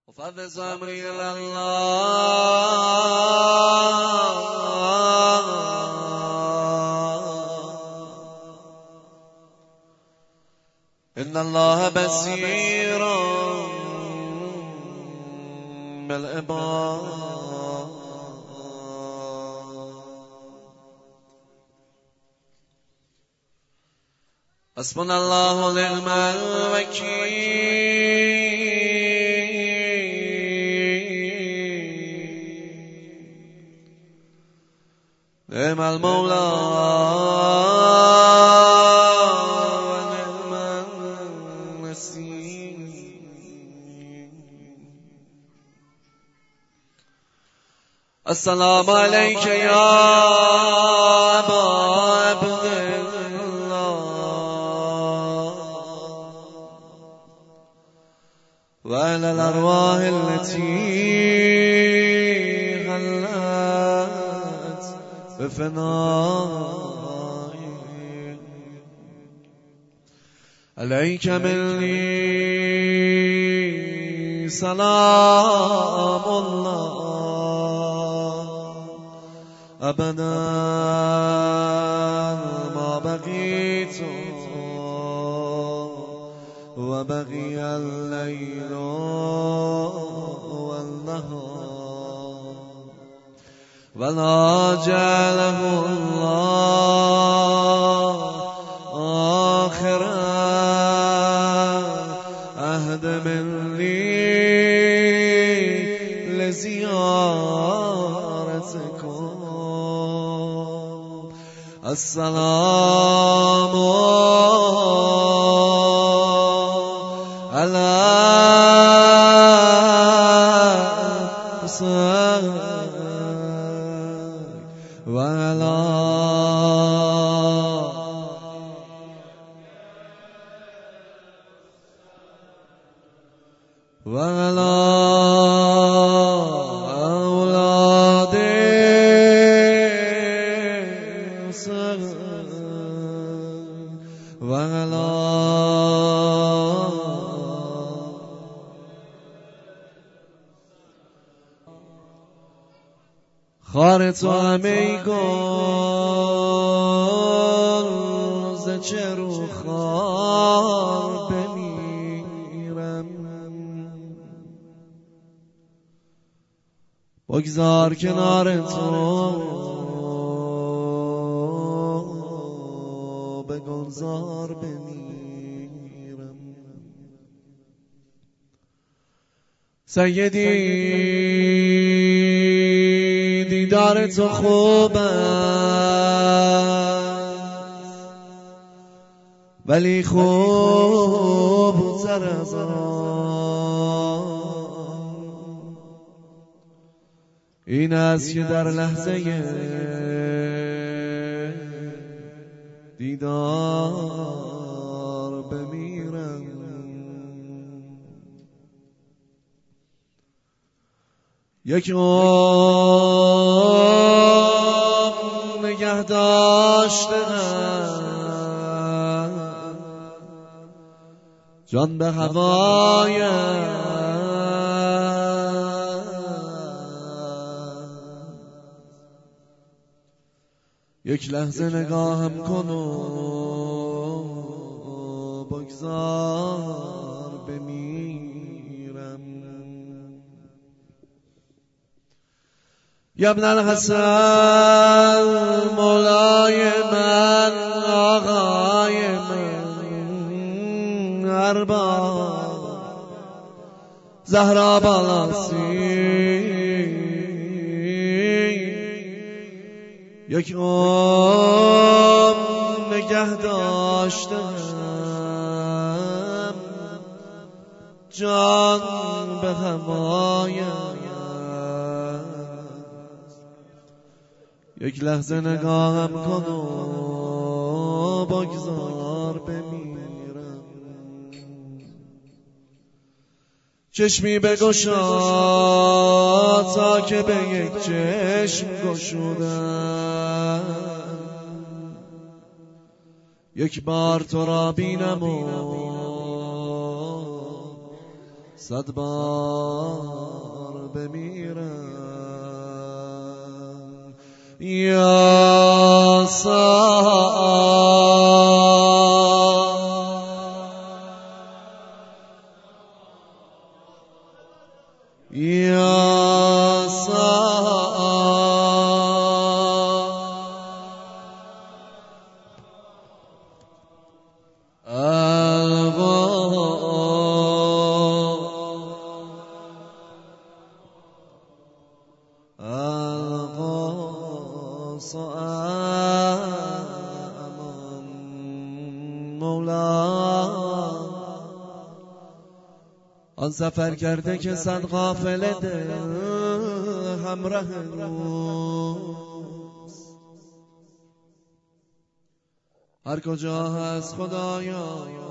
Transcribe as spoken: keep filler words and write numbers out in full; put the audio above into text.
وفوض أمري إلى الله إن الله بصير بالعباد حسبنا الله ونعم الوكيل نعم المولى ونعم النصير السلام عليك يا أبا عبد وعلى الأرواح التي هلت بفنائي عليك مني سلام الله أبدا ما بقيت وبقي الليل والنهار ولا جعله الله آخر عهد مني لزيارتكم السلام على وعلى وعلى أولادي وعلى خار تو همه گل ز چرو خار بمیرم بگذار کنار تو به گلزار بمیرم سیدی دیدار تو خوب است ولی خوب تر از آن این است که در لحظه دیدار بمیرم یک عمر نگه داشتم جان به هوایم یک لحظه نگاهم کن و بگذار بمیرم یا ابن الحسن مولای من آقای من ارباب زهرا بالاسی یک عمر نگه داشتم جان به هوایم یک لحظه نگاهم کن و بگذار بمیرم چشمی بگشا تا که به یک چشم گشودم یک بار تو را بینم و صد بار بمیرم یا یا القاص امان مولا آن سفر کرده که صد قافله ده همراه روز هر کجا هست خدایا